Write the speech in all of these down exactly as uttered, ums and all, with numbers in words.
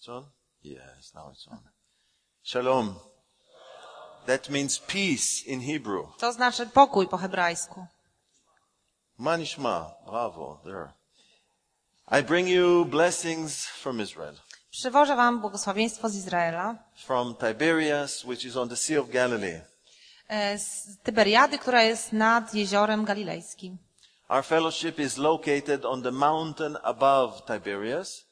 It's on? Yes, now it's on. Shalom. That means peace in Hebrew. To znaczy pokój po hebrajsku. Manishma, bravo, there. I bring you blessings from Israel. Przywożę wam błogosławieństwo z Izraela. From Tiberias, which is on the Sea of Galilee. Z Tyberiady, która jest nad jeziorem galilejskim. Our fellowship is located on the mountain above Tiberias.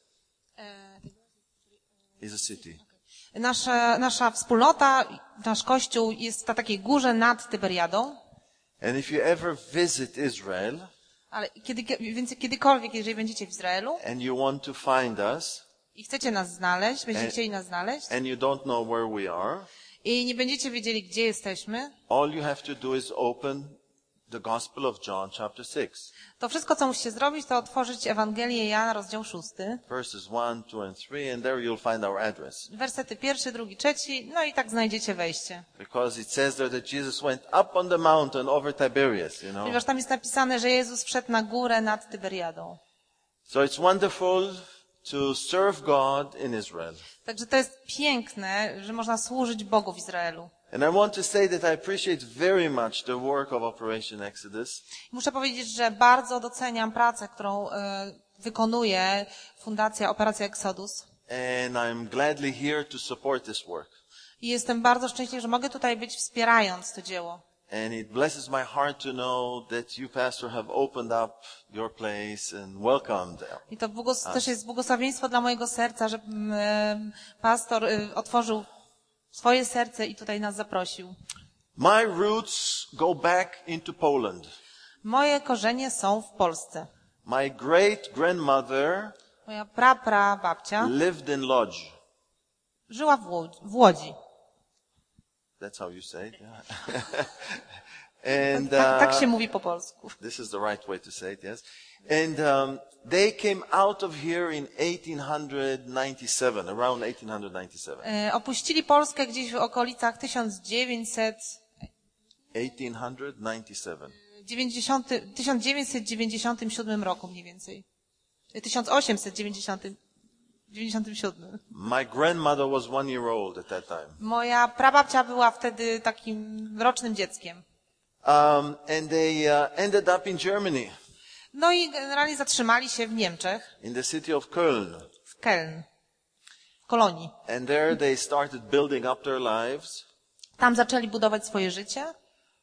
Is a city. Nasza, nasza wspólnota, nasz kościół jest na takiej górze nad Tyberiadą. And if you ever visit Israel, ale kiedy, więc kiedykolwiek, jeżeli będziecie w Izraelu and you want to find us, i chcecie nas znaleźć, będziecie and, chcieli nas znaleźć, and you don't know where we are, i nie będziecie wiedzieli, gdzie jesteśmy, all you have to do is open the Gospel of John, chapter six. To wszystko, co musicie zrobić, to otworzyć Ewangelię Jana, rozdział szósty. Verses one, two and three, and there you'll find our address. Wersety pierwszy, drugi, trzeci, no i tak znajdziecie wejście. Because it says there that Jesus went up on the mountain over Tiberias, you know. Ponieważ tam jest napisane, że Jezus wszedł na górę nad Tyberiadą. So it's wonderful to serve God in Israel. Także to jest piękne, że można służyć Bogu w Izraelu. And I want to say that I appreciate very much the work of Operation Exodus. Muszę powiedzieć, że bardzo doceniam pracę, którą e, wykonuje Fundacja Operacja Exodus. And I'm gladly here to support this work. I jestem bardzo szczęśliwy, że mogę tutaj być, wspierając to dzieło. And it blesses my heart to know that you, Pastor, have opened up your place and welcomed them. I to błogos- też jest błogosławieństwo dla mojego serca, że e, pastor e, otworzył swoje serce i tutaj nas zaprosił. My roots go back into Poland. Moje korzenie są w Polsce. My great grandmother Moja pra, pra babcia lived in Lodz. żyła w Łodzi. W Łodzi. That's how you say it. Yeah. And Tak, tak się uh, mówi po polsku. this is the right way to say it, yes. And um, they came out of here in eighteen ninety-seven, around eighteen ninety-seven. E, opuścili Polskę gdzieś w okolicach tysiąc dziewięćset dziewięćdziesiątego, tysiąc dziewięćset dziewięćdziesiątym siódmym roku mniej więcej. tysiąc osiemset dziewięćdziesiątym siódmym. My grandmother was one year old at that time. Moja prababcia była wtedy takim rocznym dzieckiem. Um, and they uh, ended up in Germany. No i generalnie zatrzymali się w Niemczech. In the city of Köln. W Keln. W Kolonii. And there they started building up their lives. Tam zaczęli budować swoje życie.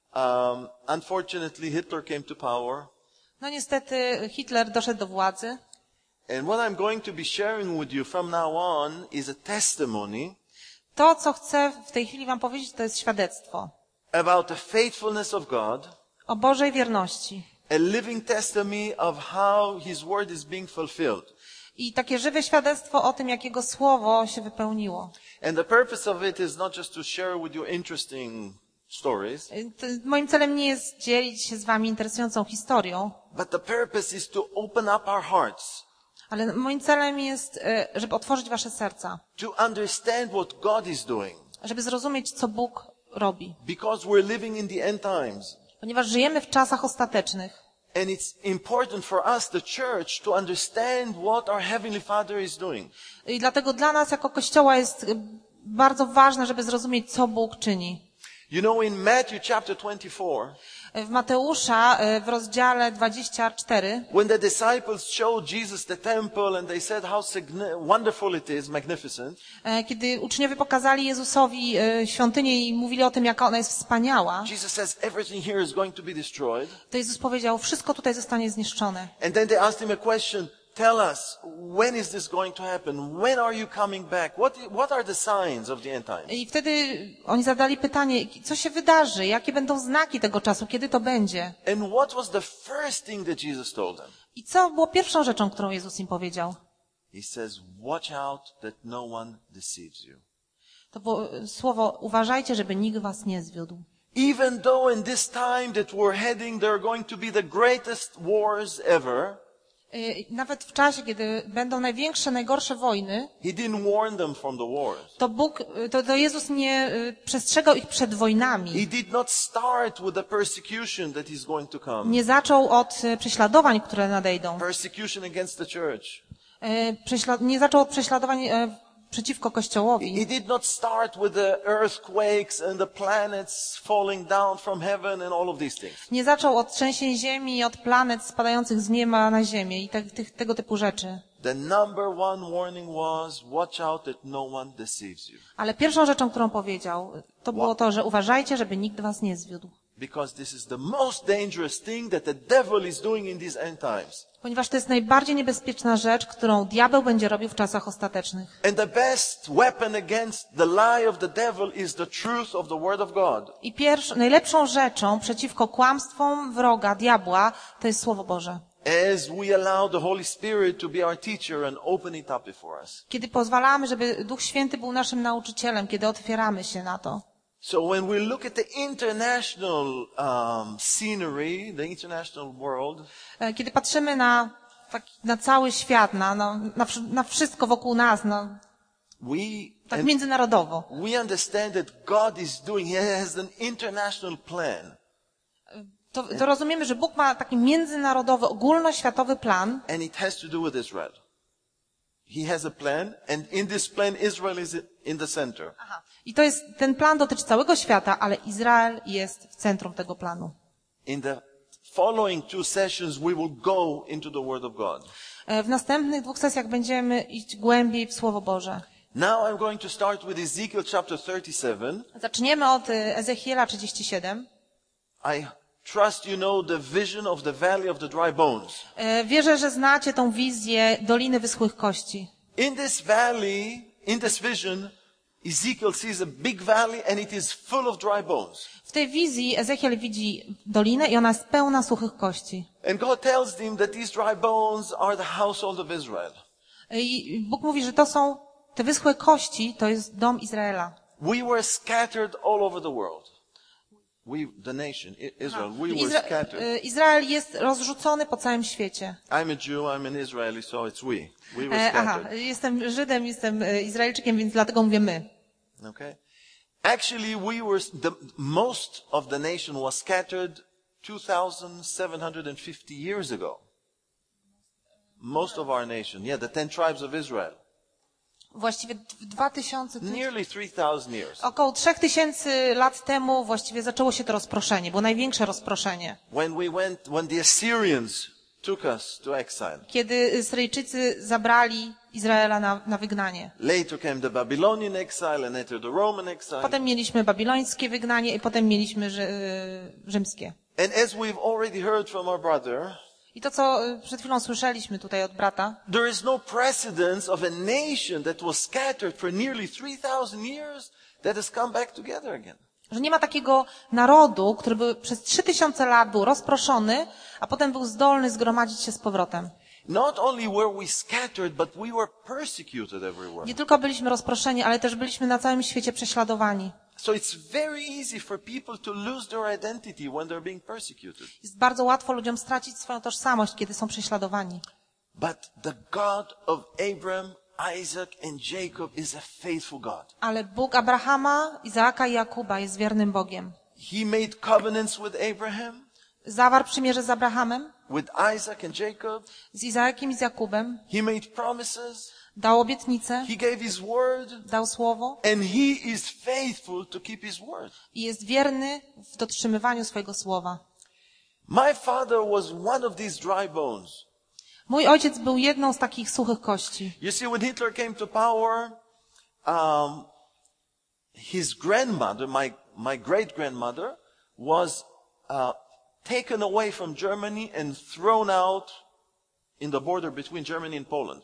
Um, unfortunately, Hitler came to power. No niestety Hitler doszedł do władzy. And what I'm going to be sharing with you from now on is a testimony. To, co chcę w tej chwili wam powiedzieć, to jest świadectwo. About the faithfulness of God. O Bożej wierności. A living testimony of how His word is being fulfilled. I takie żywe świadectwo o tym, jak Jego słowo się wypełniło. And the purpose of it is not just to share with you interesting stories. Moim celem nie jest dzielić się z wami interesującą historią. But the purpose is to open up our hearts. Ale moim celem jest, żeby otworzyć wasze serca. To understand what God is doing. Żeby zrozumieć, co Bóg robi. Because we're living in the end times. Ponieważ żyjemy w czasach ostatecznych. And it's important for us, the church, to understand what our Heavenly Father is doing. I dlatego dla nas jako Kościoła jest bardzo ważne, żeby zrozumieć, co Bóg czyni. You know, in Matthew chapter twenty-four, w Mateusza w rozdziale dwudziestym czwartym, when the disciples showed Jesus the temple and they said how wonderful it is, magnificent, kiedy uczniowie pokazali Jezusowi świątynię i mówili o tym, jaka ona jest wspaniała, Jesus says everything here is going to be destroyed. To Jezus powiedział, wszystko tutaj zostanie zniszczone. And then they asked him a question. Tell us, when is this going to happen? When are you coming back? What, what are the signs of the end times? I wtedy oni zadali pytanie, co się wydarzy? Jakie będą znaki tego czasu? Kiedy to będzie? And what was the first thing that Jesus told them? I co było pierwszą rzeczą, którą Jezus im powiedział? He says, watch out that no one deceives you. To było słowo, uważajcie, żeby nikt was nie zwiódł. Even though in this time that we're heading, there are going to be the greatest wars ever. Nawet w czasie, kiedy będą największe, najgorsze wojny, He didn't warn them from the wars. to Bóg, to, to Jezus nie przestrzegał ich przed wojnami. He did not start with the persecution that is going to come. Nie zaczął od prześladowań, które nadejdą. Persecution against the church. Prześlad- nie zaczął od prześladowań przeciwko Kościołowi. It did not start with the earthquakes and the planets falling down from heaven and all of these things. Nie zaczął od trzęsień ziemi i od planet spadających z nieba na ziemię i te, te, tego typu rzeczy. The number one warning was, watch out that no one deceives you. Ale pierwszą rzeczą, którą powiedział, to było to, że uważajcie, żeby nikt was nie zwiódł. Because this is the most dangerous thing that the devil is doing in these end times. Ponieważ to jest najbardziej niebezpieczna rzecz, którą diabeł będzie robił w czasach ostatecznych. And the best weapon against the lie of the devil is the truth of the word of God. I pierwszą, najlepszą rzeczą przeciwko kłamstwom wroga, diabła, to jest Słowo Boże. As we allow the Holy Spirit to be our teacher and open it up before us. Kiedy pozwalamy, żeby Duch Święty był naszym nauczycielem, kiedy otwieramy się na to. So when we look at the international um, scenery, the international world, Kiedy patrzymy na, taki, na cały świat, na, na, na, na wszystko wokół nas, no, we tak międzynarodowo, we understand that God is doing, He has an international plan. to, to rozumiemy, że Bóg ma taki międzynarodowy, ogólnoświatowy plan. And it has to do with Israel. He has a plan, and in this plan Israel is in the center. Aha. I to jest, ten plan dotyczy całego świata, ale Izrael jest w centrum tego planu. In the following two sessions we will go into the Word of God. W następnych dwóch sesjach będziemy iść głębiej w Słowo Boże. Now I'm going to start with Ezekiel chapter thirty-seven. Zaczniemy od Ezechiela trzydziestego siódmego. I trust you know the vision of the valley of the dry bones. Wierzę, że znacie tą wizję Doliny Wyschłych Kości. In this valley, in this vision, Ezekiel sees a big valley and it is full of dry bones. W tej wizji Ezechiel widzi dolinę i ona jest pełna suchych kości. And God tells him that these dry bones are the household of Israel. I Bóg mówi, że to są, te wyschłe kości, to jest dom Izraela. We were scattered all over the world. We, the nation, Israel, we were Izra- scattered. Izrael jest rozrzucony po całym świecie. I'm a Jew, I'm an Israeli, so it's we. We were E, aha, scattered. jestem Żydem, jestem Izraelczykiem, więc dlatego mówię my. Okay? Actually, we were, the, most of the nation was scattered two thousand seven hundred fifty years ago. Most of our nation, yeah, the ten tribes of Israel. Właściwie w dwa tysiące, Nearly three thousand years. około trzech tysięcy lat temu właściwie zaczęło się to rozproszenie, było największe rozproszenie. When we went, when the Assyrians took us to exile. Kiedy Syryjczycy zabrali Izraela na, na wygnanie. Later came the Babylonian exile and later the Roman exile. Potem mieliśmy babilońskie wygnanie i potem mieliśmy rzy, rzymskie. And as we've already heard from our brother, I to, co przed chwilą słyszeliśmy tutaj od brata, there is no precedence of a nation that was scattered for nearly three thousand years that has come back together again. że nie ma takiego narodu, który był przez trzy tysiące lat był rozproszony, a potem był zdolny zgromadzić się z powrotem. Not only were we scattered, but we were persecuted everywhere. Nie tylko byliśmy rozproszeni, ale też byliśmy na całym świecie prześladowani. So it's very easy for people to lose their identity when they're being persecuted. Jest bardzo łatwo ludziom stracić swoją tożsamość, kiedy są prześladowani. But the God of Abraham, Isaac and Jacob is a faithful God. Ale Bóg Abrahama, Izaaka i Jakuba jest wiernym Bogiem. He made covenants with Abraham, Zawarł przymierze z Abrahamem, with Isaac and Jacob. z Izaakiem i z Jakubem, He made promises. dał obietnicę, He gave his word. dał słowo And he is faithful to keep his word. i jest wierny w dotrzymywaniu swojego słowa. My father was one of these dry bones. Mój ojciec był jedną z takich suchych kości. You see, when Hitler came to power, um, his grandmother, my, my great-grandmother, was uh, taken away from Germany and thrown out in the border between Germany and Poland.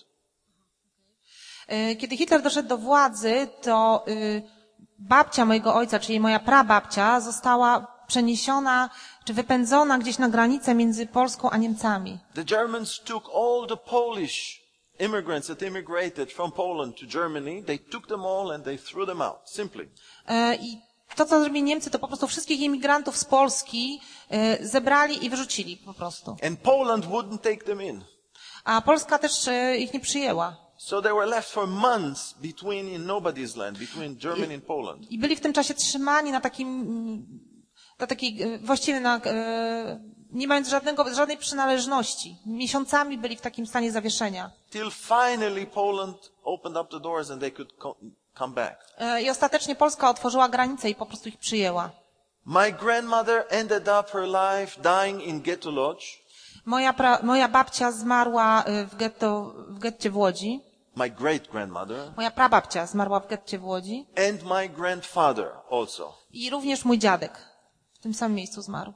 Kiedy Hitler doszedł do władzy, to babcia mojego ojca, czyli moja prababcia, została przeniesiona czy wypędzona gdzieś na granicę między Polską a Niemcami. The Germans took all the Polish immigrants that immigrated from Poland to Germany. They took them all and they threw them out, simply. I to, co zrobili Niemcy, to po prostu wszystkich imigrantów z Polski zebrali i wyrzucili po prostu. And Poland wouldn't take them in. A Polska też ich nie przyjęła. So they were left for months between in nobody's land, between Germany and Poland. I byli w tym czasie trzymani na takim, na takiej, właściwie na, nie mając żadnego, żadnej przynależności. Miesiącami byli w takim stanie zawieszenia. Till finally Poland opened up the doors and they could co- come back. E, I ostatecznie Polska otworzyła granice i po prostu ich przyjęła. My grandmother ended up her life dying in Ghetto Lodge. Moja, pra, moja babcia zmarła w getto, w getcie w Łodzi. My great grandmother. Moja prababcia zmarła w getcie w Łodzi. And my grandfather also. I również mój dziadek w tym samym miejscu zmarł.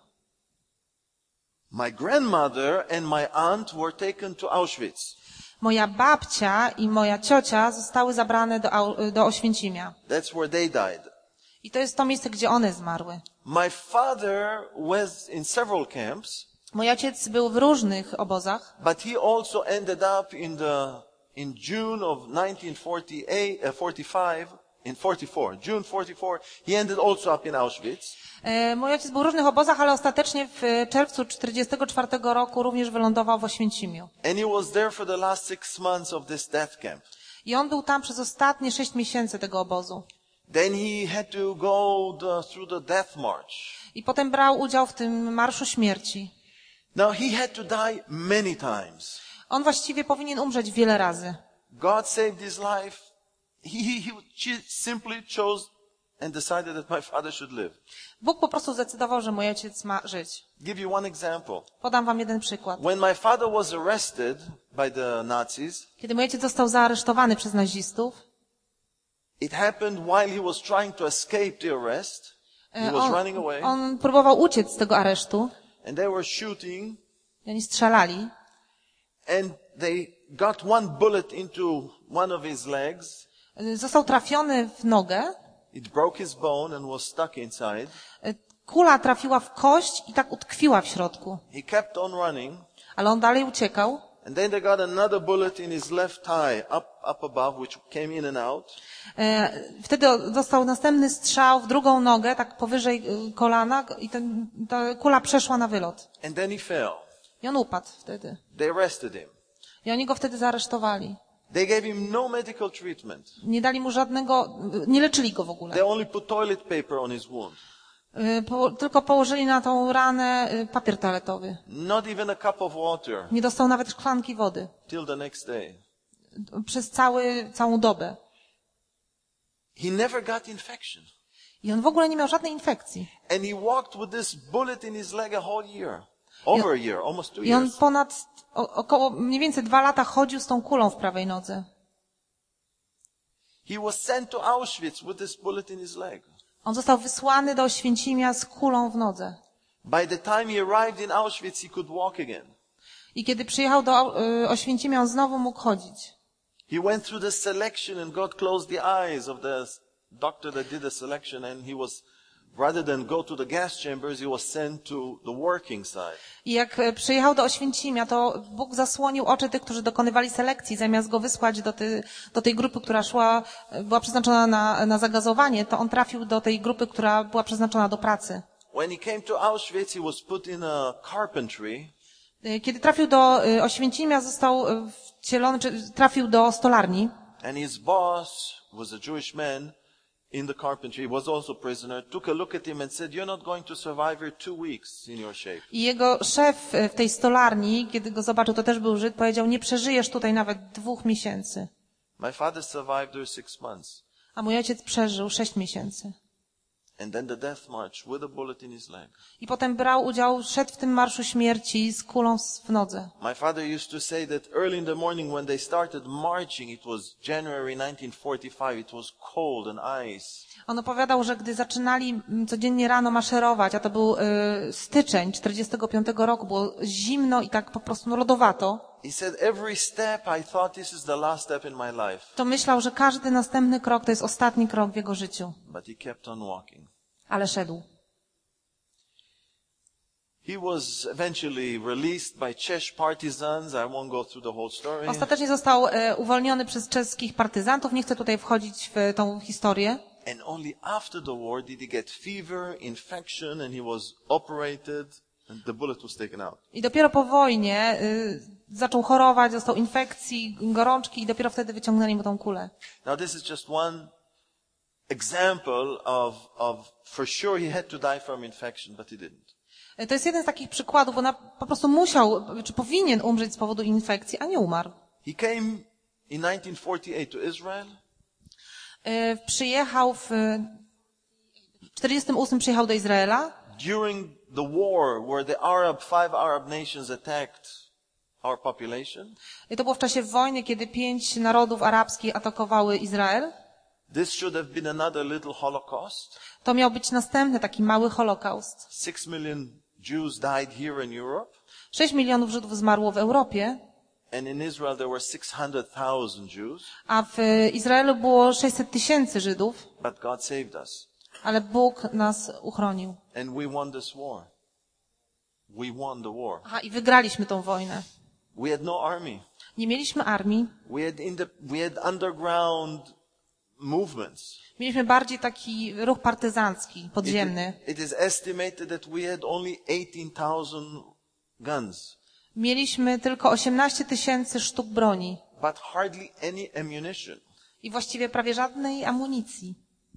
My grandmother and my aunt were taken to Auschwitz. Moja babcia i moja ciocia zostały zabrane do, Au- do Oświęcimia. That's where they died. I to jest to miejsce, gdzie one zmarły. My father was in several camps, Mój ojciec był w różnych obozach, but he also ended up in the in June of nineteen forty-eight, uh, forty-five, in forty-four, June forty-four, he ended also up in Auschwitz. E, Mój ojciec był w różnych obozach, ale ostatecznie w czerwcu czterdziestego czwartego roku również wylądował w Oświęcimiu. And he was there for the last six months of this death camp. I on był tam przez ostatnie sześć miesięcy tego obozu. Then he had to go the, through the death march. I potem brał udział w tym marszu śmierci. Now he had to die many times. On właściwie powinien umrzeć wiele razy. God saved his life. He, he, he simply chose and decided that my father should live. Bóg po prostu zdecydował, że mój ojciec ma żyć. Give you one example. Podam wam jeden przykład. When my father was arrested by the Nazis, Kiedy mój ojciec został zaaresztowany przez nazistów, it happened while he was trying to escape the arrest. He e, was on, running away, on próbował uciec z tego aresztu. and they were shooting, I oni strzelali. and they got one bullet into one of his legs. E, Został trafiony w nogę. It broke his bone and was stuck inside. E, Kula trafiła w kość i tak utkwiła w środku. He kept on running, Ale on dalej uciekał. and then they got another bullet in his left thigh, up up above, which came in and out. E, Wtedy dostał następny strzał w drugą nogę, tak powyżej e, kolana i ten, ta kula przeszła na wylot. And then he fell. I on upadł wtedy. They arrested him. I oni go wtedy zaaresztowali. They gave him no medical treatment. Nie dali mu żadnego, nie leczyli go w ogóle. They only put toilet paper on his wound. E, Po, tylko położyli na tą ranę e, papier toaletowy. Not even a cup of water Nie dostał nawet szklanki wody. till the next day. Przez cały, całą dobę. He never got infection. I on w ogóle nie miał żadnej infekcji. And he walked with this bullet in his leg a whole year. Over a year, almost two I on years. ponad, o, około mniej więcej dwa lata chodził z tą kulą w prawej nodze. He was sent to Auschwitz with this bullet in his leg. On został wysłany do Oświęcimia z kulą w nodze. By the time he arrived in Auschwitz, he could walk again. I kiedy przyjechał do y, Oświęcimia, on znowu mógł chodzić. He went through the selection and God closed the eyes of the doctor that did the selection, and he was, rather than go to the gas chambers, he was sent to the working side. I jak y, przyjechał do Oświęcimia, to Bóg zasłonił oczy tych, którzy dokonywali selekcji. Zamiast go wysłać do, ty, do tej grupy, która szła, y, była przeznaczona na, na zagazowanie, to on trafił do tej grupy, która była przeznaczona do pracy. When he came to Auschwitz, he was put in a carpentry. Y, Kiedy trafił do y, Oświęcimia, został y, wcielony, czy trafił do stolarni. And his boss was a Jewish man in the carpentry. He was also a prisoner. Took a look at him and said, "You're not going to survive here two weeks in your shape." I jego szef y, w tej stolarni, kiedy go zobaczył, to też był Żyd, powiedział, nie przeżyjesz tutaj nawet dwóch miesięcy. My father survived there six months. A mój ojciec przeżył sześć miesięcy. And then the death march with a bullet in his leg. I potem brał udział, szedł w tym marszu śmierci z kulą w nodze. My father used to say that early in the morning when they started marching, it was January nineteen forty-five, it was cold and ice. On opowiadał, że gdy zaczynali codziennie rano maszerować, a to był y, styczeń czterdziestego piątego roku, było zimno i tak po prostu no, lodowato, He said, every step I thought this is the last step in my life. to myślał, że każdy następny krok to jest ostatni krok w jego życiu. But he kept on walking. Ale szedł. He was eventually released by Czech partisans. I won't go through the whole story. Ostatecznie został e, uwolniony przez czeskich partyzantów. Nie chcę tutaj wchodzić w tą historię. And only after the war did he get fever, infection, and he was operated, and the bullet was taken out. I dopiero po wojnie y, zaczął chorować, dostał infekcji, gorączki i dopiero wtedy wyciągnęli mu tą kulę. Now this is just one example of, of, for sure he had to die from infection, but he didn't. To jest jeden z takich przykładów, bo on po prostu musiał, czy powinien umrzeć z powodu infekcji, a nie umarł. He came in nineteen forty-eight to Israel. E, Przyjechał w czterdziestym ósmym przyjechał do Izraela. During the war where the Arab, five Arab nations attacked our population. I to było w czasie wojny, kiedy pięć narodów arabskich atakowały Izrael. This should have been another little Holocaust. To miał być następny taki mały Holokaust. Six million Jews died here in Europe. Sześć milionów Żydów zmarło w Europie, And in Israel there were six hundred thousand Jews. a w Izraelu było sześćset tysięcy Żydów, But God saved us. ale Bóg nas uchronił. And we won this war. We won the war. Aha, i wygraliśmy tą wojnę. We had no army. Nie mieliśmy armii, We had, in the, we had underground movements. mieliśmy bardziej taki ruch partyzancki, podziemny. It, it is estimated that we had only eighteen thousand guns, Mieliśmy tylko osiemnaście tysięcy sztuk broni but hardly any ammunition. i właściwie prawie żadnej amunicji.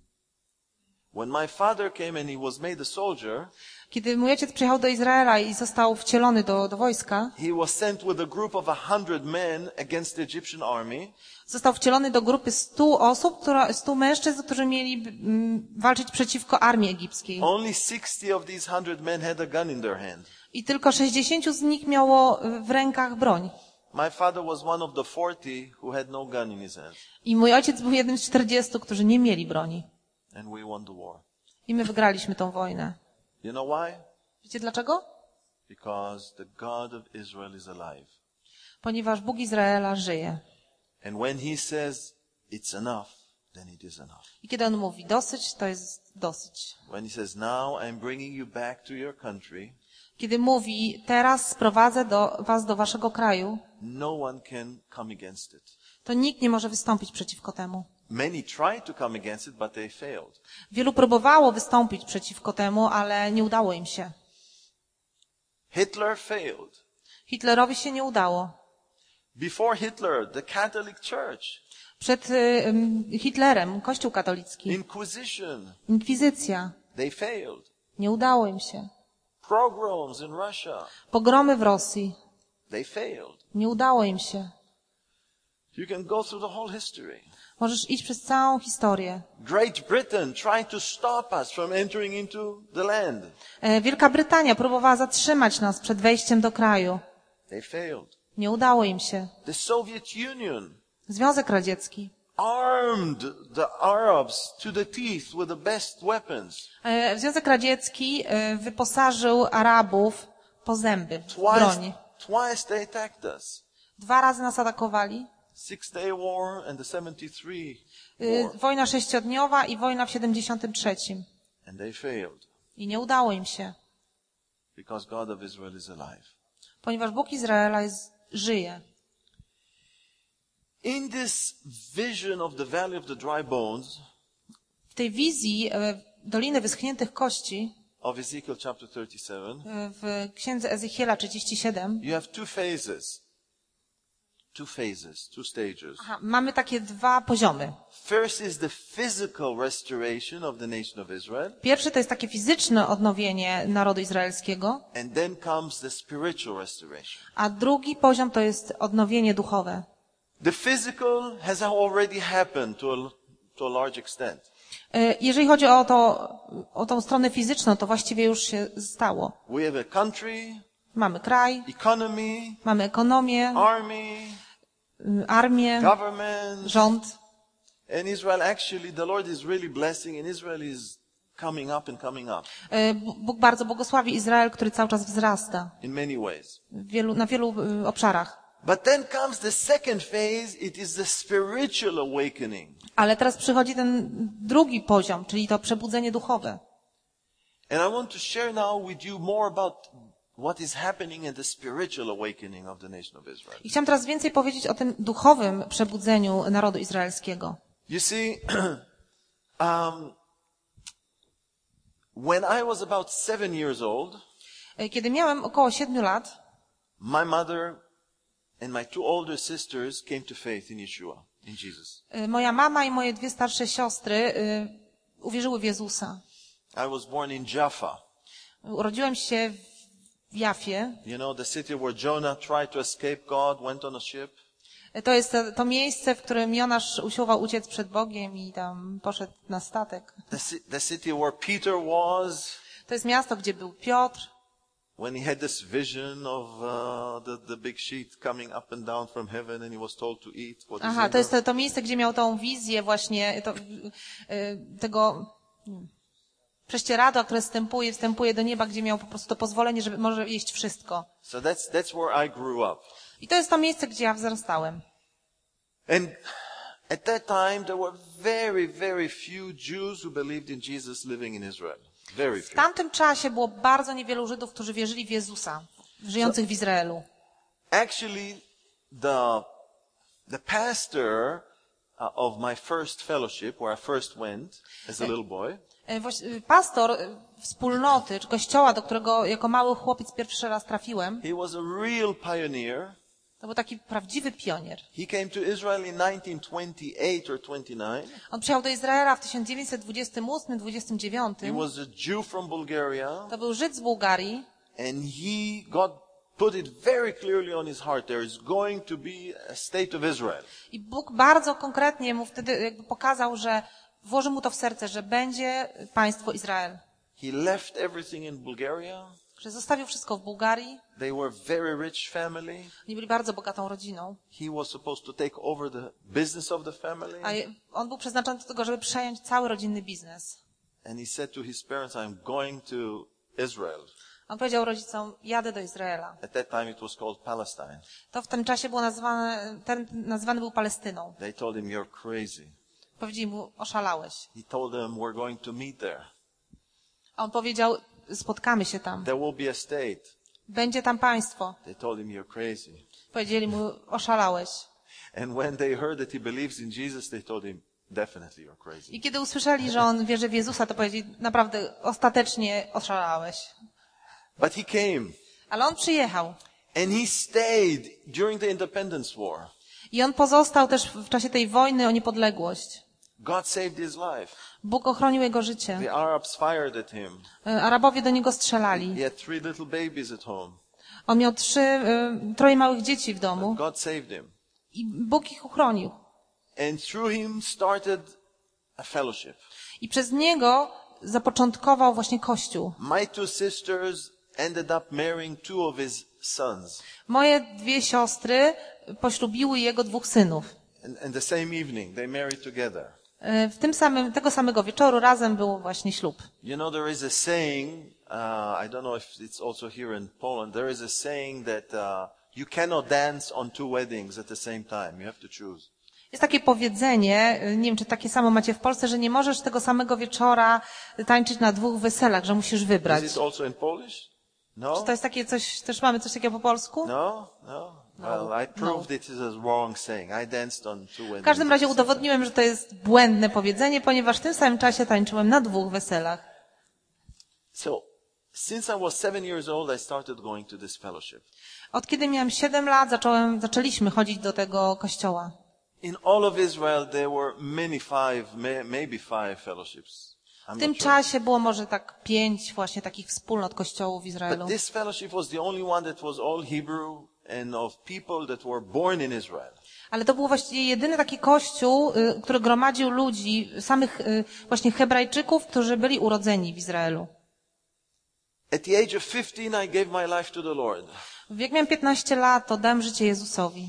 When my father came and he was made a soldier, Kiedy mój ojciec przyjechał do Izraela i został wcielony do, do wojska, he was sent with a group of a hundred men against the Egyptian army. został wcielony do grupy stu osób, która, stu mężczyzn, którzy mieli mm, walczyć przeciwko armii egipskiej. Only sixty of these hundred men had a gun in their hand. I tylko sześćdziesięciu z nich miało w rękach broń. My father was one of the forty who had no gun in his hand. I mój ojciec był jednym z czterdziestu, którzy nie mieli broni. And we won the war. I my wygraliśmy tą wojnę. You know why? Wiecie dlaczego? Because the God of Israel is alive. Ponieważ Bóg Izraela żyje. And when he says it's enough, then it is enough. I kiedy on mówi dosyć, to jest dosyć. When he says now I'm bringing you back to your country, Kiedy mówi teraz sprowadzę do was do waszego kraju, no one can come against it. to nikt nie może wystąpić przeciwko temu. Many tried to come against it, but they failed. Wielu próbowało wystąpić przeciwko temu, ale nie udało im się. Hitler failed. Hitlerowi się nie udało. Before Hitler, the Catholic Church, Przed y, Hitlerem Kościół katolicki, Inquisition, inkwizycja, they failed. nie udało im się. Pogroms in Russia, Pogromy w Rosji, they failed. nie udało im się. You can go through the whole history. Możesz iść przez całą historię. Great Britain tried to stop us from entering into the land. E, Wielka Brytania próbowała zatrzymać nas przed wejściem do kraju. They failed. Nie udało im się. The Soviet Union Związek Radziecki armed the Arabs to the teeth with the best weapons. E, Związek Radziecki e, wyposażył Arabów po zęby w Twice, broń. twice they attacked us. Dwa razy nas atakowali. Six Day War and the seventy-three E, War. Wojna sześciodniowa i wojna w siedemdziesiątym trzecim. And they failed I nie udało im się, because God of Israel is alive. ponieważ Bóg Izraela jest, żyje. In this vision of the valley of the dry bones W tej wizji e, Doliny Wyschniętych Kości of Ezekiel chapter thirty-seven, e, w księdze Ezechiela trzydzieści siedem you have two phases. Two phases, two stages. aha, mamy takie dwa poziomy. First is the physical restoration of the nation of Israel, Pierwszy to jest takie fizyczne odnowienie narodu izraelskiego, and then comes the spiritual restoration. a drugi poziom to jest odnowienie duchowe. The physical has already happened to a, to a large extent. E, Jeżeli chodzi o, to, o tą stronę fizyczną, to właściwie już się stało. We have a country, Mamy kraj, economy, mamy ekonomię, army, y, armię, government, rząd. and Israel actually, the Lord is really blessing, and Israel is coming up and coming up E, Bóg bardzo błogosławi Izrael, który cały czas wzrasta in many ways. w wielu, na wielu y, obszarach. But then comes the second phase, it is the spiritual awakening. Ale teraz przychodzi ten drugi poziom, czyli to przebudzenie duchowe. And I want to share now with you more about what is happening in the spiritual awakening of the nation of Israel. I chciałam teraz więcej powiedzieć o tym duchowym przebudzeniu narodu izraelskiego. You see, um, when I was about seven years old, E, Kiedy miałem około siedmiu lat, my mother and my two older sisters came to faith in Yeshua, in Jesus. e, moja mama i moje dwie starsze siostry e, uwierzyły w Jezusa. I was born in Jaffa. Urodziłem się w Jafie. You know, the city where Jonah tried to escape God, went on a ship. To jest to, to miejsce, w którym Jonasz usiłował uciec przed Bogiem i tam poszedł na statek. The, the city where Peter was. To jest miasto, gdzie był Piotr. When he had this vision of uh, the, the big sheet coming up and down from heaven and he was told to eat what is Aha, in to jest the... to, to miejsce, gdzie miał tą wizję właśnie to, y, tego hmm, prześcieradła, które wstępuje, wstępuje do nieba, gdzie miał po prostu to pozwolenie, żeby może jeść wszystko. So that's, that's where I grew up. I to jest to miejsce, gdzie ja wzrastałem. And at that time there were very, very few Jews who believed in Jesus living in Israel. Very W few. tamtym czasie było bardzo niewielu Żydów, którzy wierzyli w Jezusa, żyjących w Izraelu. Actually, the, the pastor uh, of my first fellowship, where I first went as a little boy, E, właś- Pastor e, wspólnoty, czy kościoła, do którego jako mały chłopiec pierwszy raz trafiłem, he was a real pioneer. to był taki prawdziwy pionier. He came to Israel in nineteen twenty-eight or twenty-nine. On przyjechał do Izraela w tysiąc dziewięćset dwudziestym ósmym dwudziestym He dziewiątym. was a Jew from Bulgaria, To był Żyd z Bułgarii. and he God put it very clearly on his heart. There is going to be a state of Israel. I Bóg bardzo konkretnie mu wtedy jakby pokazał, że włożył mu to w serce, że będzie państwo Izrael. He left everything in Bulgaria. Że zostawił wszystko w Bułgarii. They were very rich family. Oni byli bardzo bogatą rodziną. He was supposed to take over the business of the family. A je- on był przeznaczony do tego, żeby przejąć cały rodzinny biznes. And he said to his parents, I'm going to Israel. On powiedział rodzicom, jadę do Izraela. At that time it was called Palestine. To w tym czasie było nazwane, ten nazwany był Palestyną. They told him, you're crazy. Powiedzieli mu, oszalałeś. He told them, we're going to meet there. A on powiedział, spotkamy się tam. There will be a state. Będzie tam państwo. They told him, you're crazy. Powiedzieli mu, oszalałeś. And when they heard that he believes in Jesus, they told him, definitely you're crazy. I kiedy usłyszeli, że on wierzy w Jezusa, to powiedzieli, naprawdę, ostatecznie oszalałeś. But he came. Ale on przyjechał. And he stayed during the Independence War. I on pozostał też w czasie tej wojny o niepodległość. God saved his life. Bóg ochronił jego życie. The Arabs fired at him. E, Arabowie do niego strzelali. He had three little babies at home. On miał trzy, e, troje małych dzieci w domu. God saved him. I Bóg ich uchronił. And through him started a fellowship. I przez niego zapoczątkował właśnie Kościół. My two sisters ended up marrying two of his sons. Moje dwie siostry poślubiły jego dwóch synów. And, and the same evening, they married together. E, W tym samym, tego samego wieczoru razem był właśnie ślub. You know, there is a saying, uh, I don't know if it's also here in Poland, there is a saying that uh, you cannot dance on two weddings at the same time. You have to choose. Jest takie powiedzenie, nie wiem, czy takie samo macie w Polsce, że nie możesz tego samego wieczora tańczyć na dwóch weselach, że musisz wybrać. Is it also in Polish? No? Czy to jest takie coś, też mamy coś takiego po polsku? No? No? Well, I proved it is a wrong saying. I danced on two W weddings. każdym razie udowodniłem, że to jest błędne powiedzenie, ponieważ w tym samym czasie tańczyłem na dwóch weselach. So, since I was seven years old, I started going to this fellowship. Od kiedy miałem siedem lat, zacząłem, zaczęliśmy chodzić do tego kościoła. In all of Israel, there were many five, may, maybe five fellowships. I'm W tym not sure. czasie było może tak pięć właśnie takich wspólnot kościołów w Izraelu. But this fellowship was the only one that was all Hebrew and of people that were born in Israel. Ale to był właściwie jedyny taki kościół, y, który gromadził ludzi, samych y, właśnie Hebrajczyków, którzy byli urodzeni w Izraelu. At the age of fifteen, I gave my life to the Lord. Jak miałem piętnaście lat, to dałem życie Jezusowi.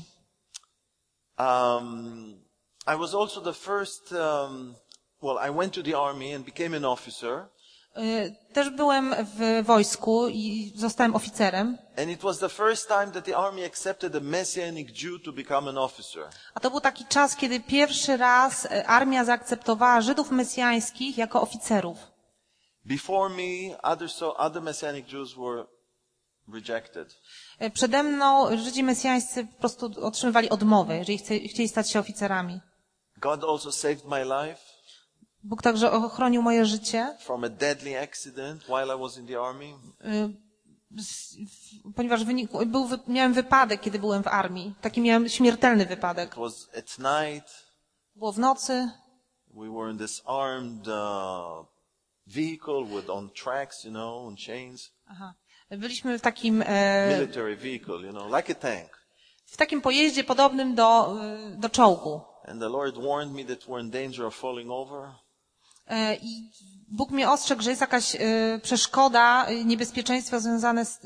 Um, I was also the first, um, well, I went to the army and became an officer. Y, Też byłem w wojsku i zostałem oficerem. And it was the first time that the army accepted a Messianic Jew to become an officer. A to był taki czas, kiedy pierwszy raz y, armia zaakceptowała Żydów mesjańskich jako oficerów. Before me, other, so, other Messianic Jews were rejected. Y, Przede mną Żydzi mesjańscy po prostu otrzymywali odmowę, jeżeli chce- chcieli stać się oficerami. God also saved my life Bóg także ochronił moje życie, from a deadly accident while I was in the army. y, z- w- ponieważ w wyniku, był, wy- miałem wypadek, kiedy byłem w armii. Taki miałem śmiertelny wypadek. It was at night. Było w nocy. We were in this armed uh, vehicle with on tracks, you know, on chains. Aha. Byliśmy w takim, e, military vehicle, you know, like a tank. w takim pojeździe podobnym do, e, do czołgu. And the Lord warned me that we're in danger of falling over. E, I Bóg mnie ostrzegł, że jest jakaś e, przeszkoda, e, niebezpieczeństwo związane z...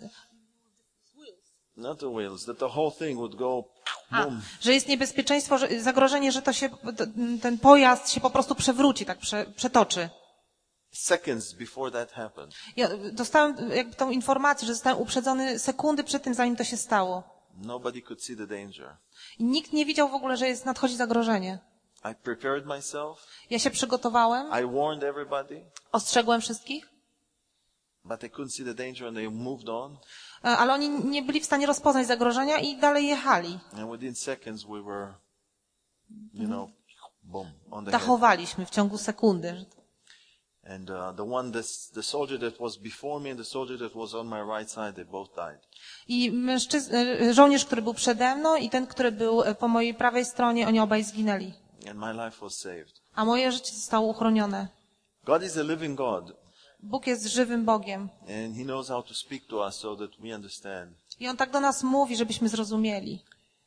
Not the wheels, that the whole thing would go A, boom. że jest niebezpieczeństwo, że, zagrożenie, że to się, ten pojazd się po prostu przewróci, tak prze, przetoczy. Seconds before that happened. Ja dostałem jakby tą informację, że zostałem uprzedzony sekundy przed tym, zanim to się stało. Nobody could see the danger. I nikt nie widział w ogóle, że jest nadchodzi zagrożenie. I prepared myself. Ja się przygotowałem, I warned everybody, ostrzegłem wszystkich, but they couldn't see the danger and they moved on. ale oni nie byli w stanie rozpoznać zagrożenia i dalej jechali. And within seconds we were, you know, boom, on the head. Dachowaliśmy w ciągu sekundy. And uh, the one, this, the soldier that was before me and the soldier that was on my right side, they both died. I mężczyzn, żołnierz, który był przede mną i ten, który był po mojej prawej stronie, oni obaj zginęli. And my life was saved. A moje życie zostało uchronione. God is a living God. Bóg jest żywym Bogiem. And He knows how to speak to us so that we understand. I On tak do nas mówi, żebyśmy zrozumieli.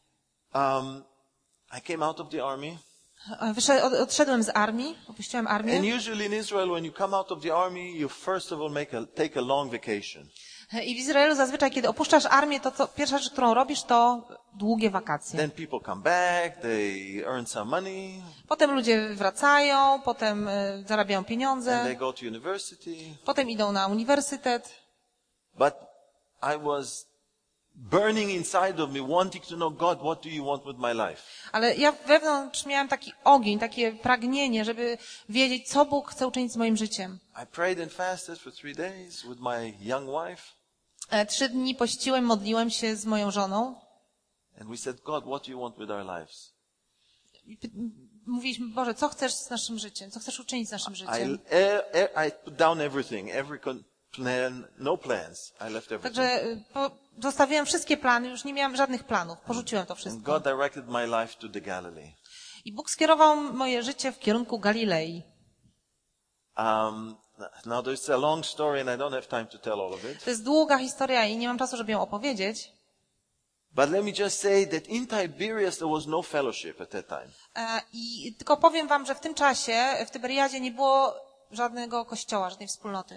Um, I came out of the army. Wyszedł, od, odszedłem z armii, opuściłem armię. And usually in Israel, when you come out of the army, you first of all make a, take a long vacation. I w Izraelu zazwyczaj, kiedy opuszczasz armię, to co, pierwsza rzecz, którą robisz, to długie wakacje. Then people come back, they earn some money, Potem ludzie wracają, potem y, zarabiają and they pieniądze, go to university. potem idą na uniwersytet. But I was burning inside of me, wanting to know, God, what do you want with my life? Ale ja wewnątrz miałem taki ogień, takie pragnienie, żeby wiedzieć, co Bóg chce uczynić z moim życiem. I prayed and fasted for three days with my young wife. E, Trzy dni pościłem, modliłem się z moją żoną. And we said, God, what do you want with our lives? I py- Mówiliśmy, Boże, co chcesz z naszym życiem? Co chcesz uczynić z naszym I, życiem? e, e, I put down everything, every con- plan, no plans. I left everything. Także y, po, zostawiłem wszystkie plany, już nie miałem żadnych planów. Porzuciłem to And wszystko. God directed my life to the Galilee. I Bóg skierował moje życie w kierunku Galilei. Um, now there's a long story and I don't have time to tell all of it. To jest długa historia i nie mam czasu, żeby ją opowiedzieć. But let me just say that in Tiberias there was no fellowship at that time. E, I tylko powiem wam, że w tym czasie w Tyberiadzie nie było żadnego kościoła, żadnej wspólnoty.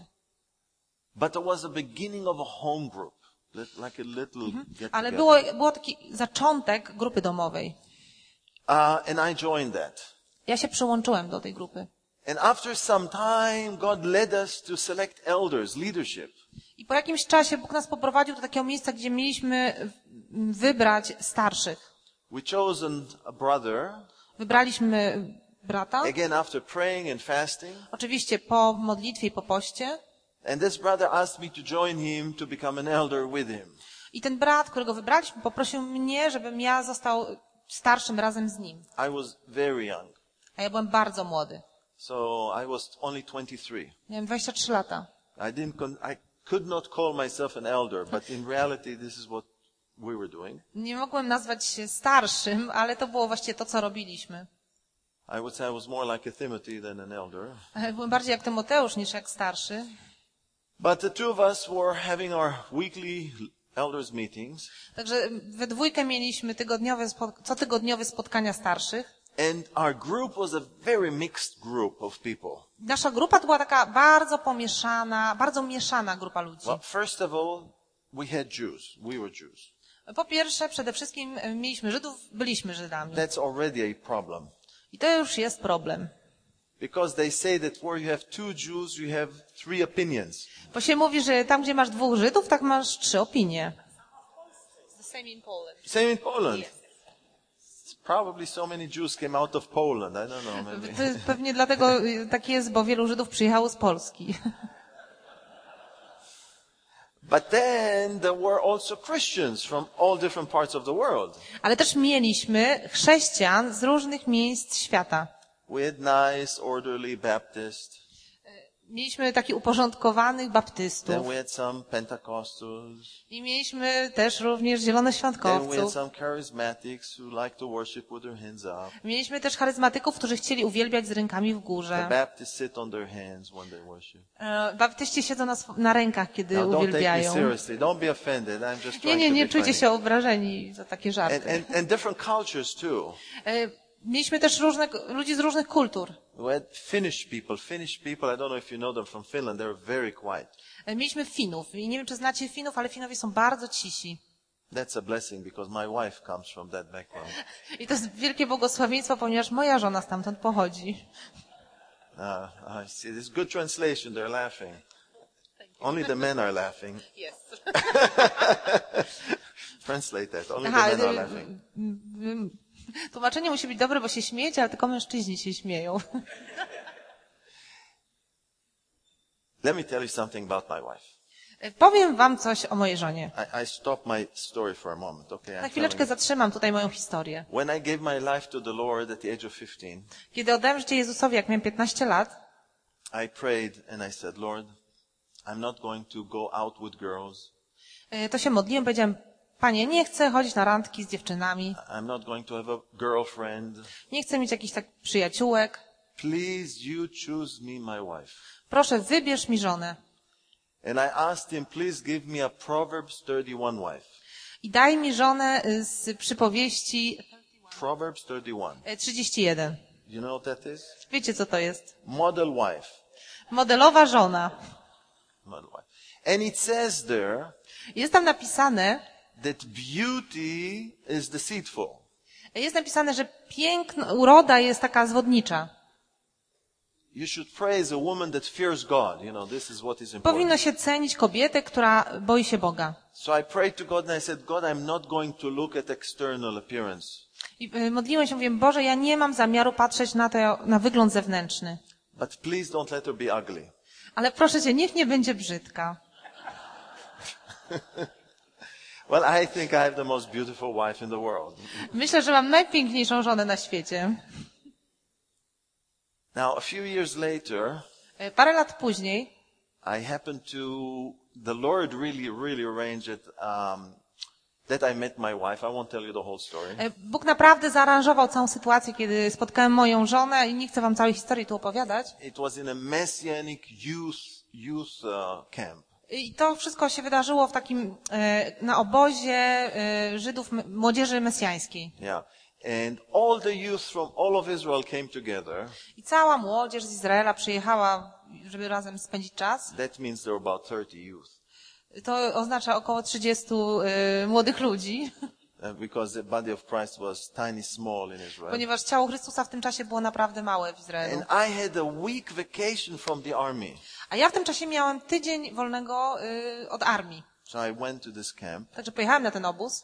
But there was a beginning of a home group, lit- like a little get Ale together. było, było taki zaczątek grupy domowej. Uh, and I joined that. Ja się przyłączyłem do tej grupy. And after some time, God led us to select elders, leadership. I po jakimś czasie Bóg nas poprowadził do takiego miejsca, gdzie mieliśmy wybrać starszych. We chosen a brother, Wybraliśmy brata, again after praying and fasting. oczywiście po modlitwie i po poście. And this brother asked me to join him to become an elder with him. I ten brat, którego wybraliśmy, poprosił mnie, żebym ja został starszym razem z nim. I was very young. A ja byłem bardzo młody. So I was only twenty-three. Miałem dwadzieścia trzy lata. I didn't, con- I could not call myself an elder, but in reality this is what we were doing. Nie mogłem nazwać się starszym, ale to było właściwie to, co robiliśmy. I would say I was more like a Timothy than an elder. Byłem bardziej jak Tymoteusz niż jak starszy. But the two of us were having our weekly elders meetings, Także we dwójkę mieliśmy tygodniowe, spot- cotygodniowe spotkania starszych. and our group was a very mixed group of people. Nasza grupa to była taka bardzo pomieszana, bardzo mieszana grupa ludzi. Well, first of all, we had Jews. We were Jews. Po pierwsze, przede wszystkim e, mieliśmy Żydów, byliśmy Żydami. That's already a problem. I to już jest problem. Because they say that where you have two Jews, you have three opinions. Bo się mówi, że tam, gdzie masz dwóch Żydów, tak masz trzy opinie. The same in Poland. Same in Poland. Probably so many Jews came out of Poland. I don't know, maybe. To jest pewnie dlatego y, tak jest, bo wielu Żydów przyjechało z Polski. But then there were also Christians from all different parts of the world. Ale też mieliśmy chrześcijan z różnych miejsc świata. We had nice, orderly Baptist. Mieliśmy takich uporządkowanych baptystów. Then we had some Pentecostals. I mieliśmy też również Then we had zielonoświątkowców. some charismatics who like to worship with their hands up. Mieliśmy też charyzmatyków, którzy chcieli uwielbiać z rękami w The górze. Baptists sit on their hands when they worship. E, Baptyści siedzą na, sw- na rękach, kiedy Now, don't take me uwielbiają. seriously. Don't be offended. I'm just Nie, trying nie, to nie be czujcie funny. się obrażeni za takie And, żarty. and, and different cultures too. E, Mieliśmy też różne, ludzi z różnych kultur. We had Finnish people. Finnish people, I don't know if you know them from Finland, they're very quiet. E, Mieliśmy Finów. I nie wiem, czy znacie Finów, ale Finowie są bardzo cisi. That's a blessing because my wife comes from that background. I to jest wielkie błogosławieństwo, ponieważ moja żona stamtąd pochodzi. Uh, I see. This is good translation. They're laughing. Only the men are laughing. Yes. Translate that. Only Aha, the men are y- laughing. y- y- tłumaczenie musi być dobre, bo się śmiejecie, ale tylko mężczyźni się śmieją. Let me tell you something about my wife. Powiem wam coś o mojej żonie. I, I stop my story for a moment, okay? Na I'm chwileczkę telling zatrzymam tutaj moją historię. you. When I gave my life to the Lord at the age of fifteen, Kiedy oddałem życie Jezusowi, jak miałem piętnaście lat, I prayed and I said, Lord, I'm not going to go out with girls. y, to się modliłem, powiedziałem, Panie, nie chcę chodzić na randki z dziewczynami, I'm not going to have a girlfriend. nie chcę mieć jakichś tak przyjaciółek. Please, you choose me, my wife. Proszę, wybierz mi żonę. And I asked him, please give me a Proverbs thirty-one wife. I daj mi żonę y, z przypowieści Proverbs thirty-one. y, trzydzieści jeden. You know what that is? Wiecie, co to jest? Model wife. Modelowa żona. Model wife. And it says there Jest tam napisane, that beauty is deceitful. jest napisane, że piękna, uroda jest taka zwodnicza. You should praise a woman that fears God. You know, this is what is important. Powinno się cenić kobietę, która boi się Boga. So I prayed to God and I said, God, I'm not going to look at external appearance. I y, modliłem się, mówię, Boże, ja nie mam zamiaru patrzeć na to, na wygląd zewnętrzny. But please don't let her be ugly. Ale proszę Cię, niech nie będzie brzydka. Well, I think I have the most beautiful wife in the world. Myślę, że mam najpiękniejszą żonę na świecie. Now, a few years later, Y, Parę lat później I happened to, the Lord really, really arranged it, um, that I met my wife. I won't tell you the whole story. y, Bóg naprawdę zaaranżował całą sytuację, kiedy spotkałem moją żonę i nie chcę Wam całej historii tu opowiadać. It was in a Messianic youth, youth uh, camp. I to wszystko się wydarzyło w takim, e, na obozie e, Żydów, m- młodzieży mesjańskiej. Yeah. And all the youth from all of Israel came together. I cała młodzież z Izraela przyjechała, żeby razem spędzić czas. That means there were about thirty youth. To oznacza około trzydziestu e, młodych ludzi, Uh, because the body of Christ was tiny, small in Israel. ponieważ ciało Chrystusa w tym czasie było naprawdę małe w Izraelu. And I had a week vacation from the army. A ja w tym czasie miałem tydzień wolnego e, od armii. So I went to this camp. Także pojechałem na ten obóz.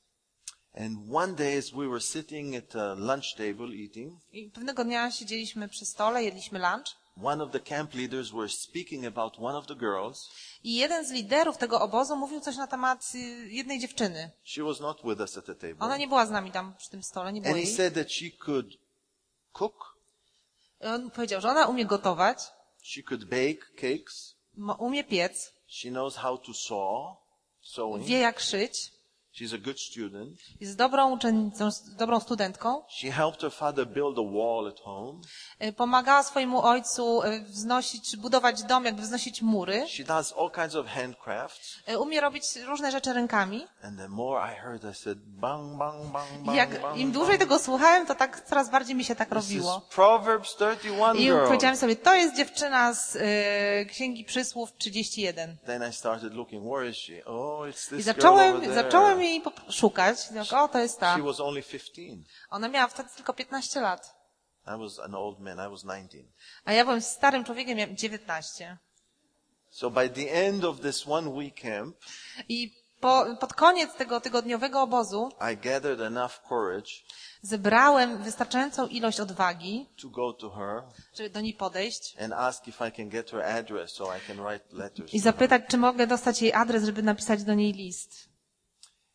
And one day as we were sitting at a lunch table eating, I pewnego dnia siedzieliśmy przy stole, jedliśmy lunch. one of the camp leaders were speaking about one of the girls. I jeden z liderów tego obozu mówił coś na temat y, jednej dziewczyny. She was not with us at the table. Ona nie była z nami tam przy tym stole, nie było And he jej. said that she could cook, I on powiedział, że ona umie gotować, she could bake cakes, mo- umie piec, she knows how to sew, sewing. wie jak szyć, She's a good student. jest dobrą uczennicą, dobrą studentką. She helped her father build a wall at home. Y, Pomagała swojemu ojcu y, wznosić, czy budować dom, jakby wznosić mury. She does all kinds of handcrafts. Y, Umie robić różne rzeczy rękami. And the more I heard, I said, bang, bang, bang, I bang, jak bang, im bang. dłużej tego słuchałem, to tak coraz bardziej mi się tak This is robiło. Proverbs thirty-one, I girl. powiedziałem sobie, to jest dziewczyna z y, Księgi Przysłów trzydzieści jeden. Then I started looking, where is she? Oh, it's I this girl over zacząłem, there. zacząłem jej pop- szukać. Tak, o, to jest ta. She was only fifteen. Ona miała wtedy tylko piętnaście lat. I was an old man. I was nineteen. A ja byłem starym człowiekiem, miałem dziewiętnaście. So by the end of this one week camp, I po, pod koniec tego tygodniowego obozu I gathered enough courage zebrałem wystarczającą ilość odwagi, to go to her żeby do niej podejść and ask if I can get her address so I can write letters. i zapytać, czy mogę dostać jej adres, żeby napisać do niej list.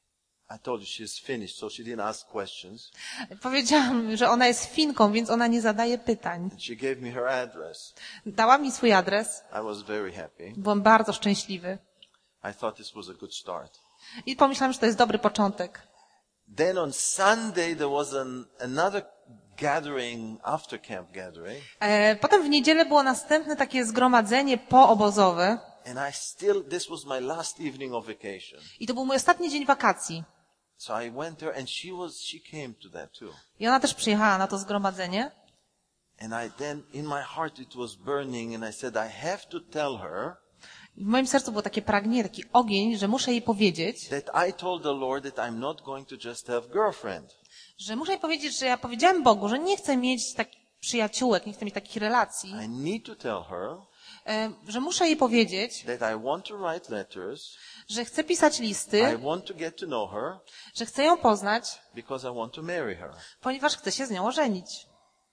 I told you she's Finnish, so she didn't ask questions. Powiedziałam, że ona jest Finką, więc ona nie zadaje pytań. And she gave me her address. Dała mi swój adres. I was very happy. Byłem bardzo szczęśliwy. I thought this was a good start. I pomyślałam, że to jest dobry początek. Then on Sunday there was an, another gathering, after camp gathering. E, potem w niedzielę było następne takie zgromadzenie poobozowe. And I still, this was my last evening of vacation. I to był mój ostatni dzień wakacji. So I went there and she was, she came to that too. I ona też przyjechała na to zgromadzenie. And I then, in my heart it was burning and I said, I have to tell her I w moim sercu było takie pragnienie, taki ogień, że muszę jej powiedzieć, that I told the Lord that I'm not going to just have girlfriend. że muszę jej powiedzieć, że ja powiedziałem Bogu, że nie chcę mieć takich przyjaciółek, nie chcę mieć takich relacji, I need to tell her e, że muszę jej powiedzieć, that I want to write letters, że chcę pisać I listy, want to get to know her że chcę ją poznać, because I want to marry her. ponieważ chcę się z nią ożenić.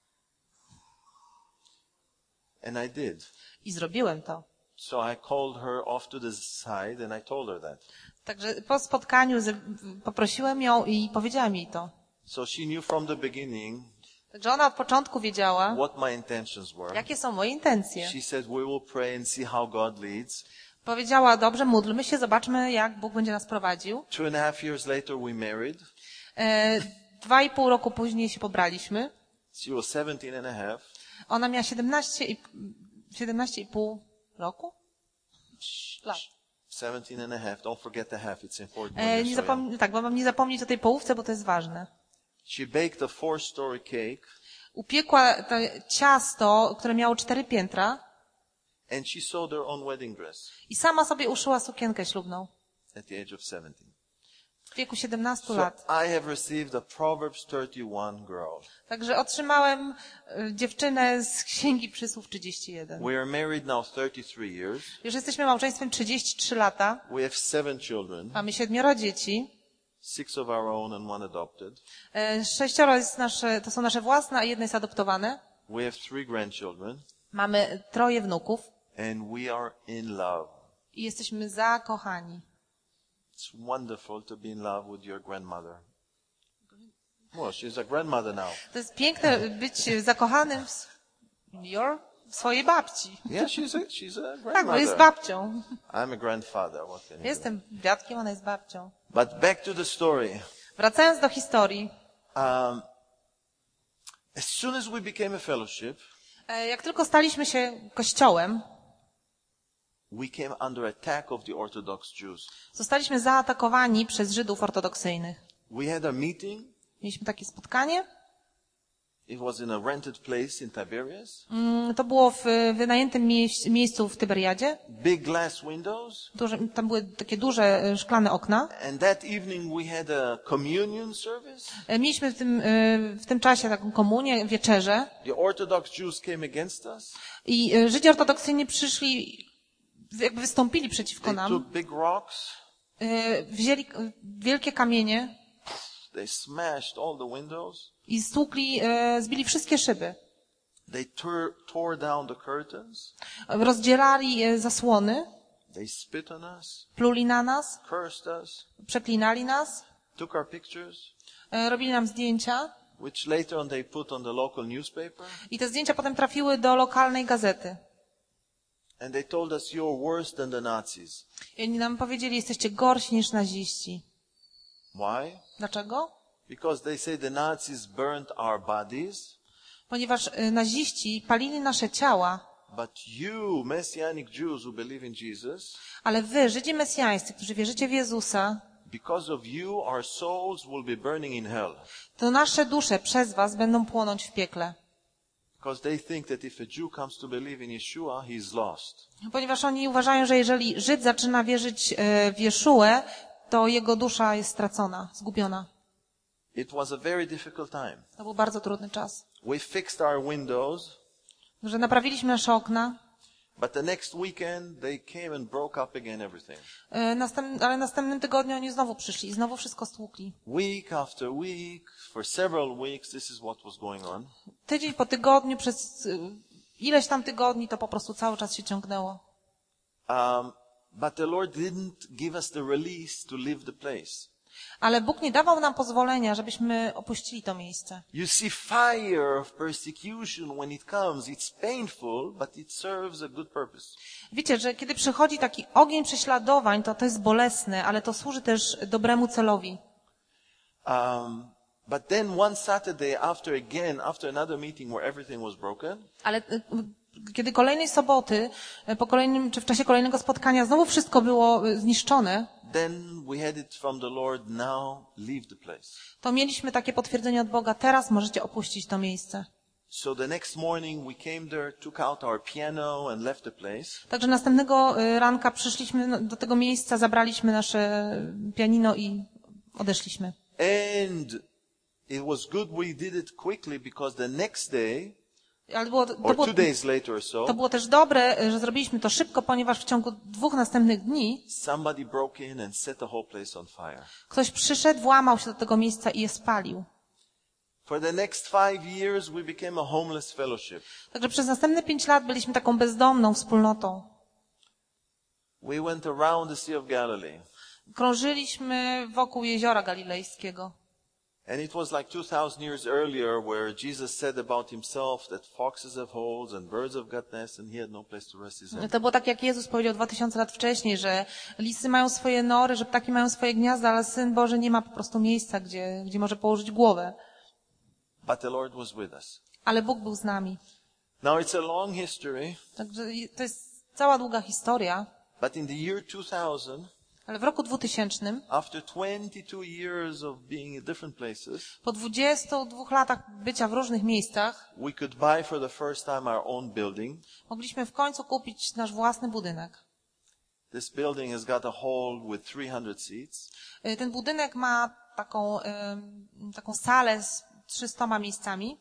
And I did. I zrobiłem to. So I called her off to the side and I told her that. Także po spotkaniu z, poprosiłem ją i powiedziałem jej to. So she knew from the beginning Także ona od początku wiedziała, what my intentions were. jakie są moje intencje. She said, we will pray and see how God leads. Powiedziała, dobrze, módlmy się, zobaczmy, jak Bóg będzie nas prowadził. Two and a half years later we married. E, dwa i pół roku później się pobraliśmy. She was seventeen and a half. Ona miała siedemnaście i, siedemnaście i pół roku? Lat. seventeen and a half. Don't forget the half. It's important. E, when nie you're so young. zapom- tak, bo mam nie zapomnieć o tej połówce, bo to jest ważne. She baked a four-story cake Upiekła to ciasto, które miało cztery piętra and she sewed her own wedding dress i sama sobie uszyła sukienkę ślubną at the age of seventeen. w wieku siedemnastu So lat. I have received a Proverbs thirty-one girl. Także otrzymałem e, dziewczynę z Księgi Przysłów trzydzieści jeden. We are married now thirty-three years. Już jesteśmy małżeństwem trzydzieści trzy lata. We have seven children, Mamy siedmioro dzieci. six of our own and one adopted. E, Sześcioro jest nasze, to są nasze własne, a jedno jest adoptowane. We have three grandchildren Mamy troje wnuków and we are in love. i jesteśmy zakochani. It's wonderful to be in love with your grandmother. Well, she's a grandmother now. To jest piękne być zakochanym w, s- your, w swojej babci. Yeah, she's a, she's a Tak, bo jest grandmother. babcią. I'm a grandfather. What can you do? Jestem dziadkiem, ona jest babcią. But back to the story. Wracając do historii. Um, as soon as we became a fellowship, E, Jak tylko staliśmy się kościołem, we came under attack of the Orthodox Jews. zostaliśmy zaatakowani przez Żydów ortodoksyjnych. We had a meeting. Mieliśmy takie spotkanie. It was in a rented place in Tiberias. Mm, To było w wynajętym mieś- miejscu w Tyberiadzie. Big glass windows. Duże, tam były takie duże e, szklane okna. And that evening we had a communion service. E, Mieliśmy w tym, e, w tym czasie taką komunię, wieczerzę. The Orthodox Jews came against us. I e, Żydzi ortodoksyjni przyszli, jakby wystąpili przeciwko They nam. took big rocks. E, Wzięli e, wielkie kamienie They smashed all the windows. i stłukli, e, zbili wszystkie szyby. They tore, tore down the curtains. Rozdzierali e, zasłony, They spit on us, pluli na nas, cursed us, przeklinali nas, took our pictures, e, robili nam zdjęcia. which later on they put on the local newspaper. I te zdjęcia potem trafiły do lokalnej gazety. And they told us, you're worse than the Nazis. I oni nam powiedzieli, jesteście gorsi niż naziści. Why? Dlaczego? Because they say the Nazis burnt our bodies, Ponieważ e, naziści palili nasze ciała, but you, Messianic Jews who believe in Jesus, ale wy, Żydzi mesjańscy, którzy wierzycie w Jezusa, because of you, our souls will be burning in hell. to nasze dusze przez was będą płonąć w piekle. Because they think that if a Jew comes to believe in Yeshua, he's lost. Ponieważ oni uważają, że jeżeli Żyd zaczyna wierzyć e, w Jeszuę, to jego dusza jest stracona, zgubiona. It was a very difficult time. To był bardzo trudny czas. We fixed our windows, Że naprawiliśmy nasze okna, but the next weekend they came and broke up again everything. e, następ, ale następnym tygodniu oni znowu przyszli i znowu wszystko stłukli. Week after week, for several weeks, this is what was going on. Tydzień po tygodniu, przez e, ileś tam tygodni, to po prostu cały czas się ciągnęło. Um, but the Lord didn't give us the release to leave the place. Ale Bóg nie dawał nam pozwolenia, żebyśmy opuścili to miejsce. You see, fire of persecution, when it comes, it's painful, but it serves a good purpose. Wiecie, że kiedy przychodzi taki ogień prześladowań, to to jest bolesne, ale to służy też dobremu celowi. Um, but then one Saturday, after again, after another meeting where everything was broken, Ale y, kiedy kolejnej soboty, y, po kolejnym, czy w czasie kolejnego spotkania znowu wszystko było y, zniszczone, then we had it from the Lord, now leave the place. to mieliśmy takie potwierdzenie od Boga, teraz możecie opuścić to miejsce. So the next morning we came there, took out our piano and left the place. Także następnego y, ranka przyszliśmy do tego miejsca, zabraliśmy nasze pianino i odeszliśmy. And it was good we did it quickly because the next day, Ale było, to, or było, two days later or so, to było też dobre, że zrobiliśmy to szybko, ponieważ w ciągu dwóch następnych dni somebody broke in and set the whole place on fire. ktoś przyszedł, włamał się do tego miejsca i je spalił. For the next five years we became a homeless fellowship. Także przez następne pięć lat byliśmy taką bezdomną wspólnotą. We went around the Sea of Galilee. Krążyliśmy wokół jeziora galilejskiego. And it was like two thousand years earlier where Jesus said about himself that foxes have holes and birds have got nests and he had no place to rest his head. To było tak, jak Jezus powiedział dwa tysiące lat wcześniej, że lisy mają swoje nory, że ptaki mają swoje gniazda, ale Syn Boży nie ma po prostu miejsca, gdzie, gdzie może położyć głowę. But the Lord was with us. Ale Bóg był z nami. Now it's a long history, Także to jest cała długa historia, but in the year two thousand, ale w roku dwutysięcznym, after twenty-two years of being in different places, po dwudziestu dwóch latach bycia w różnych miejscach, we could buy for the first time our own building. mogliśmy w końcu kupić nasz własny budynek. This building has got a hall with three hundred seats. Y, Ten budynek ma taką, ym, taką salę z trzystoma miejscami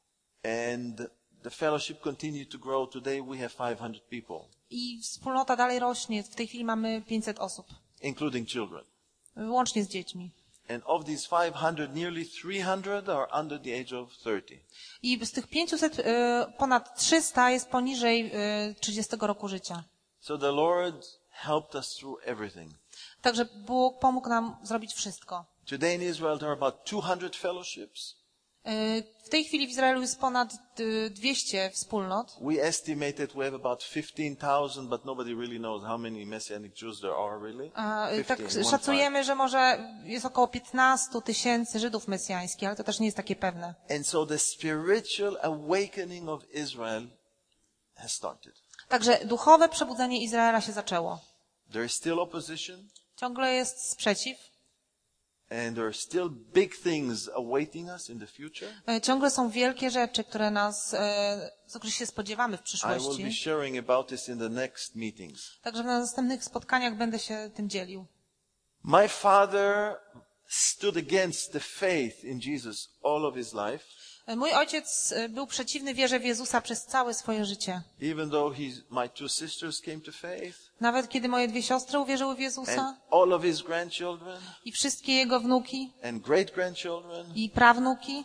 And the fellowship continued to grow. Today we have five hundred people, i wspólnota dalej rośnie. W tej chwili mamy pięćset osób, including children. łącznie z dziećmi. And of these five hundred, nearly three hundred are under the age of thirty. I z tych pięciuset y, ponad trzysta jest poniżej y, trzydziestego roku życia. So the Lord helped us through everything. Także Bóg pomógł nam zrobić wszystko. Today in Israel there are about two hundred fellowships. Y, W tej chwili w Izraelu jest ponad y, dwieście wspólnot. We estimated we have about fifteen thousand, but nobody really knows how many Messianic Jews there are really. A, y, tak fifteen, one szacujemy, że może jest około piętnaście tysięcy Żydów mesjańskich, ale to też nie jest takie pewne. five. And so the spiritual awakening of Israel has started. Także duchowe przebudzenie Izraela się zaczęło. There is still opposition, Ciągle jest sprzeciw. and there are still big things awaiting us in the future. E, Ciągle są wielkie rzeczy, które nas, e, z których się spodziewamy w I will be przyszłości. sharing about this in the next meetings. Także na następnych spotkaniach będę się tym dzielił. My father stood against the faith in Jesus all of his life, E, Mój ojciec e, był przeciwny wierze w Jezusa przez całe swoje życie. even though he, my two sisters came to faith, Nawet kiedy moje dwie siostry uwierzyły w Jezusa and all of his grandchildren i wszystkie jego wnuki and great-grandchildren, i prawnuki,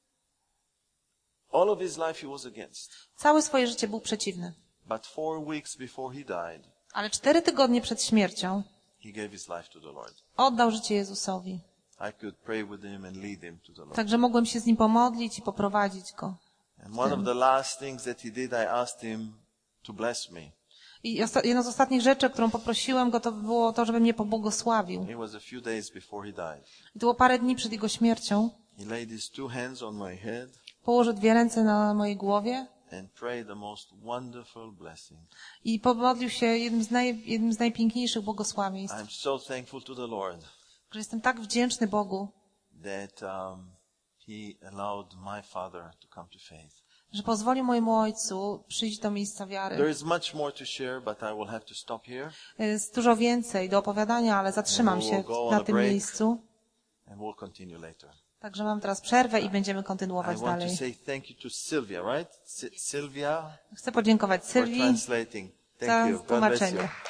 all of his life he was against. całe swoje życie był przeciwny. But four weeks before he died, Ale cztery tygodnie przed śmiercią he gave his life to the Lord. oddał życie Jezusowi. I could pray with him and lead him to the Lord. Także mogłem się z nim pomodlić i poprowadzić go. And one of the last things that he did, I asked him to bless me. I osta- jedną z ostatnich rzeczy, o którą poprosiłem go, to było to, żeby mnie pobłogosławił. It was a few days before he died. I to było parę dni przed jego śmiercią. He laid his two hands on my head Położył dwie ręce na mojej głowie and prayed the most wonderful blessing. i pomodlił się jednym z, naj, jednym z najpiękniejszych błogosławieństw. I'm so thankful to the Lord Że jestem tak wdzięczny Bogu, that um, he allowed my father to come to faith. że pozwolił mojemu ojcu przyjść do miejsca There wiary. is much more to share, but I will have to stop here Jest dużo więcej do opowiadania, ale zatrzymam się na tym miejscu. and we'll continue later. Także mam teraz przerwę i będziemy I kontynuować want to dalej. say thank you to Sylvia, right? Sy- Sylvia Chcę podziękować for Sylwii translating. za Thank you. God bless you. tłumaczenie.